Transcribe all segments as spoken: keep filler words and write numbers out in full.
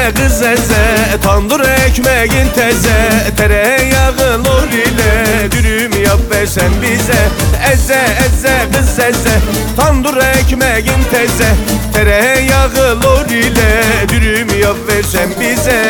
eze kız eze, tandır ekmeğin teze, tereyağı lor ile dürüm yap versen bize. Eze eze kız eze, tandır ekmeğin teze, tereyağı lor ile dürüm yap versen bize.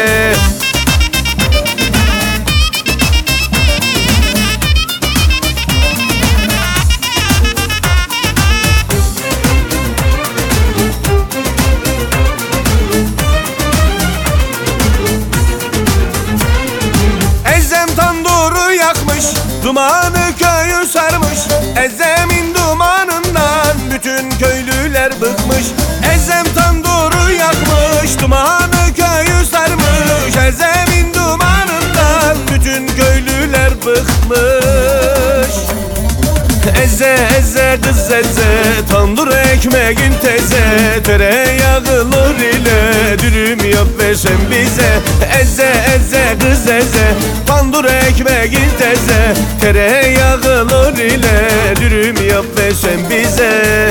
Dumanı köyü sarmış, Ezem'in dumanından bütün köylüler bıkmış. Ezem tanduru yakmış, dumanı köyü sarmış, Ezem'in dumanından bütün köylüler bıkmış. Eze eze kız eze, tandır ekmeğin teze, tereyağı lor ile dürüm yap versen bize. Eze eze kız eze, tandır ekmeğin teze, tereyağı lor ile dürüm yap versen bize.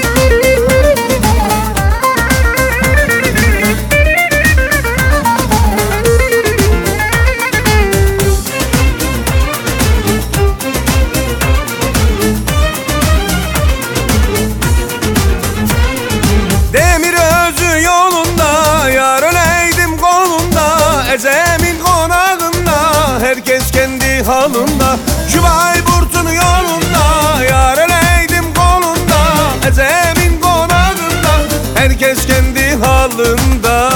Ezem'in konağında herkes kendi halında, şu Bayburt'un yolunda yar eleydim kolunda. Ezem'in konağında herkes kendi halında.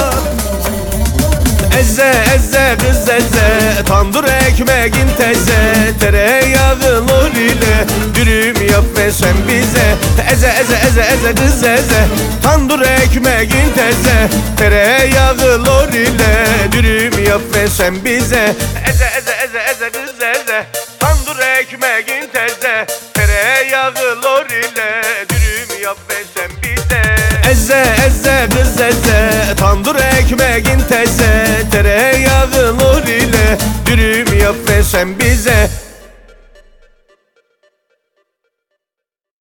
Eze eze kız eze, tandır ekmeğin teze, tereyağı lor ile dürüm yap versen bize. Eze eze eze eze kız eze, tandır ekmeğin teze, tereyağı lor ile dürüm yap versen bize. Eze eze eze eze kız eze, tandır ekmeğin teze, tereyağı lor ile dürüm yap versen bize. Eze eze kız eze, tandır ekmeğin teze, tereyağı lor ile dürüm yap versen bize.